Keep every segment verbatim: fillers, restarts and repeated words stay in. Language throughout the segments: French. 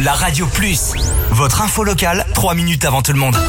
la Radio Plus. Votre info locale, trois minutes avant tout le monde.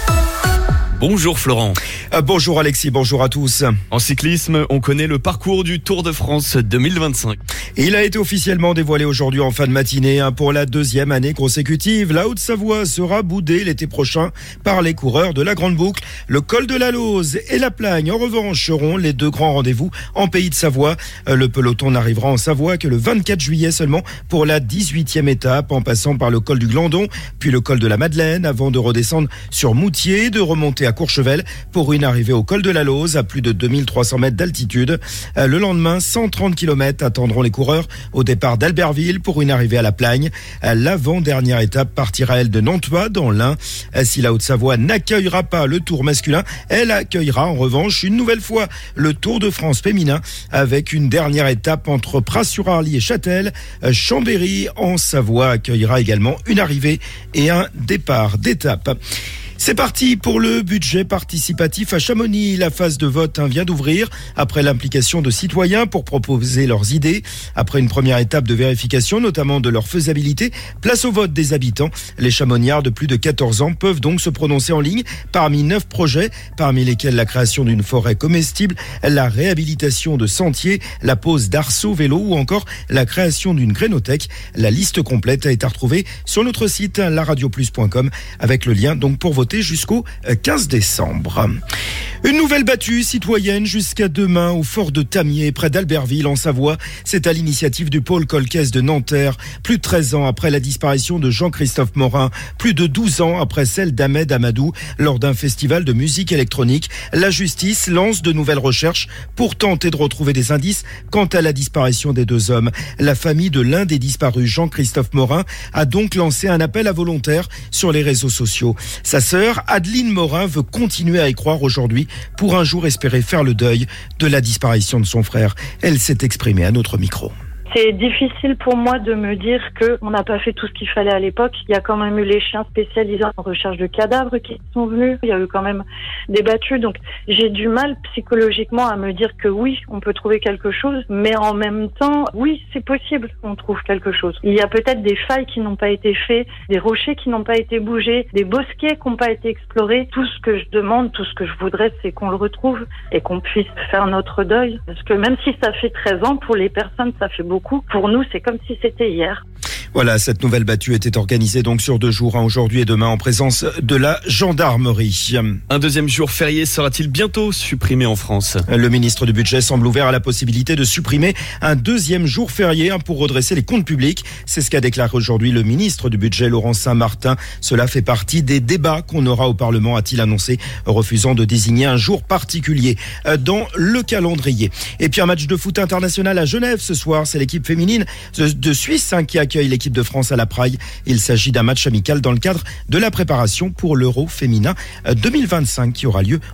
Bonjour Florent. Euh, bonjour Alexis, bonjour à tous. En cyclisme, on connaît le parcours du Tour de France deux mille vingt-cinq. Et il a été officiellement dévoilé aujourd'hui en fin de matinée. Hein, pour la deuxième année consécutive, la Haute-Savoie sera boudée l'été prochain par les coureurs de la Grande Boucle. Le col de la Lauze et la Plagne, en revanche, seront les deux grands rendez-vous en Pays de Savoie. Euh, le peloton n'arrivera en Savoie que le vingt-quatre juillet seulement pour la dix-huitième étape, en passant par le col du Glandon, puis le col de la Madeleine, avant de redescendre sur Moutier, de remonter à Courchevel pour une arrivée au col de la Lauze à plus de deux mille trois cents mètres d'altitude. Euh, le lendemain, cent trente kilomètres attendront les coureurs au départ d'Albertville pour une arrivée à la Plagne. Euh, l'avant-dernière étape partira, elle, de Nantua dans l'Ain. Euh, si la Haute-Savoie n'accueillera pas le Tour masculin, elle accueillera en revanche une nouvelle fois le Tour de France féminin avec une dernière étape entre Pras-sur-Arly et Châtel. Euh, Chambéry en Savoie accueillera également une arrivée et un départ d'étape. C'est parti pour le budget participatif à Chamonix. La phase de vote vient d'ouvrir après l'implication de citoyens pour proposer leurs idées. Après une première étape de vérification, notamment de leur faisabilité, place au vote des habitants. Les chamoniards de plus de quatorze ans peuvent donc se prononcer en ligne parmi neuf projets, parmi lesquels la création d'une forêt comestible, la réhabilitation de sentiers, la pose d'arceaux vélos ou encore la création d'une grénothèque. La liste complète a été retrouvée sur notre site la radio plus point com avec le lien donc pour voter jusqu'au quinze décembre. Une nouvelle battue citoyenne jusqu'à demain au fort de Tamier, près d'Albertville en Savoie. C'est à l'initiative du pôle Colcaise de Nanterre. Plus de treize ans après la disparition de Jean-Christophe Morin, plus de douze ans après celle d'Ahmed Amadou lors d'un festival de musique électronique, la justice lance de nouvelles recherches pour tenter de retrouver des indices quant à la disparition des deux hommes. La famille de l'un des disparus, Jean-Christophe Morin, a donc lancé un appel à volontaires sur les réseaux sociaux. Sa sœur, Adeline Morin, veut continuer à y croire aujourd'hui pour un jour espérer faire le deuil de la disparition de son frère. Elle s'est exprimée à notre micro. C'est difficile pour moi de me dire qu'on n'a pas fait tout ce qu'il fallait à l'époque. Il y a quand même eu les chiens spécialisés en recherche de cadavres qui sont venus. Il y a eu quand même des battues. Donc j'ai du mal psychologiquement à me dire que oui, on peut trouver quelque chose. Mais en même temps, oui, c'est possible qu'on trouve quelque chose. Il y a peut-être des failles qui n'ont pas été faites, des rochers qui n'ont pas été bougés, des bosquets qui n'ont pas été explorés. Tout ce que je demande, tout ce que je voudrais, c'est qu'on le retrouve et qu'on puisse faire notre deuil. Parce que même si ça fait treize ans, pour les personnes, ça fait beaucoup. Pour nous, c'est comme si c'était hier. Voilà, cette nouvelle battue était organisée donc sur deux jours, hein, aujourd'hui et demain, en présence de la gendarmerie. Un deuxième jour férié sera-t-il bientôt supprimé en France ? Le ministre du Budget semble ouvert à la possibilité de supprimer un deuxième jour férié hein, pour redresser les comptes publics. C'est ce qu'a déclaré aujourd'hui le ministre du Budget, Laurent Saint-Martin. Cela fait partie des débats qu'on aura au Parlement, a-t-il annoncé, refusant de désigner un jour particulier dans le calendrier. Et puis un match de foot international à Genève ce soir. C'est l'équipe féminine de Suisse hein, qui accueille l'équipe de France à la Praille. Il s'agit d'un match amical dans le cadre de la préparation pour l'Euro féminin deux mille vingt-cinq qui aura lieu